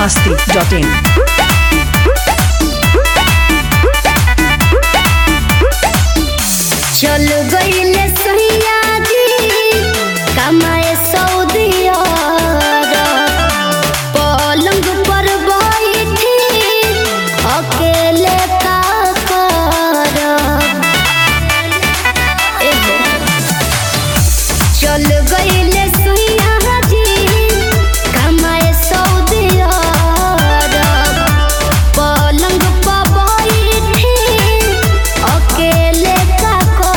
biharmasti.in चल गईले सैया जी कमाए सऊदी अरब, पलंग पर बैठी अकेले का करब। चल गईले सैया जी कमाए सऊदी अरब, पलंग पर बैठी अकेले का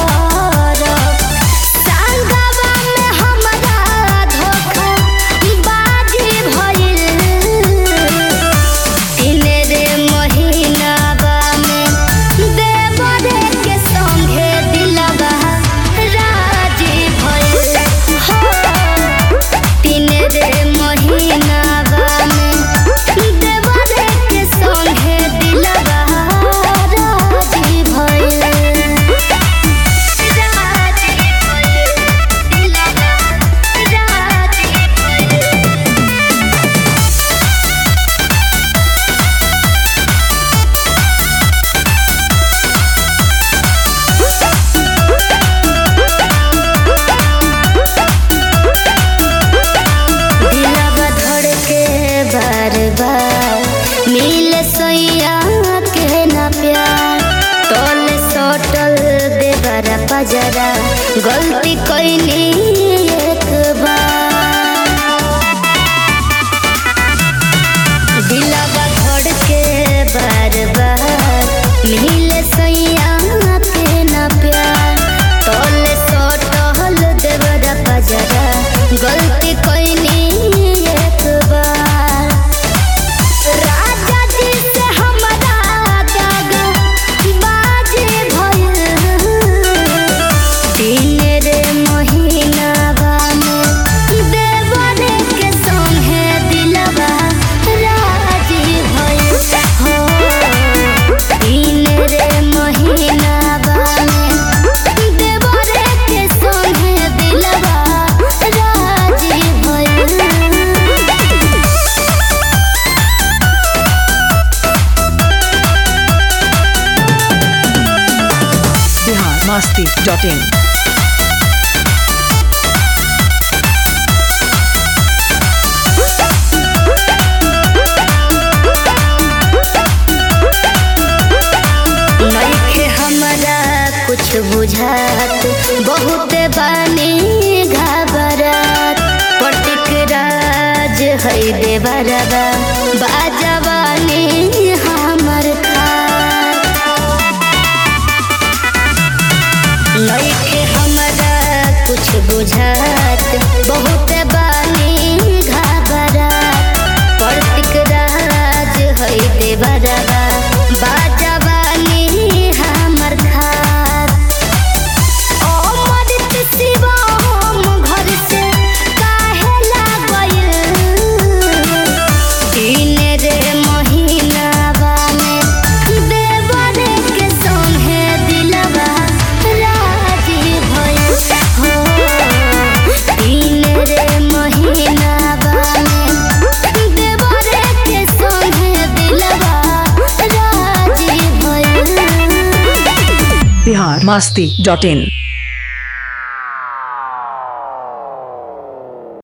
मिल सैया के ना प्यार तोल सटल देवरा पजरा गलती कैनी एक बार। दिलवा धड़ के बार बार मिल सैया के ना प्यार तोल सटल देवरा पजरा गलती कैनी एक बार। biharmasti.in नइखे हमरा कुछ बुझात बहुत बानी घबरात पटिक राज है देवरबा बाजवानी हमर खात। नइखे हमरा कुछ बुझात बहुत बानी घबरात पटिक राज है देवरबा बाजवानी हमर खात। अमृत शिवा हम घर से काहे लागल तीन रे महीनावा में देवर के संगे दिलवा राजी भइल हो। तीन रे महीनावा में देवर के संगे दिलवा राजी भइल। biharmasti.in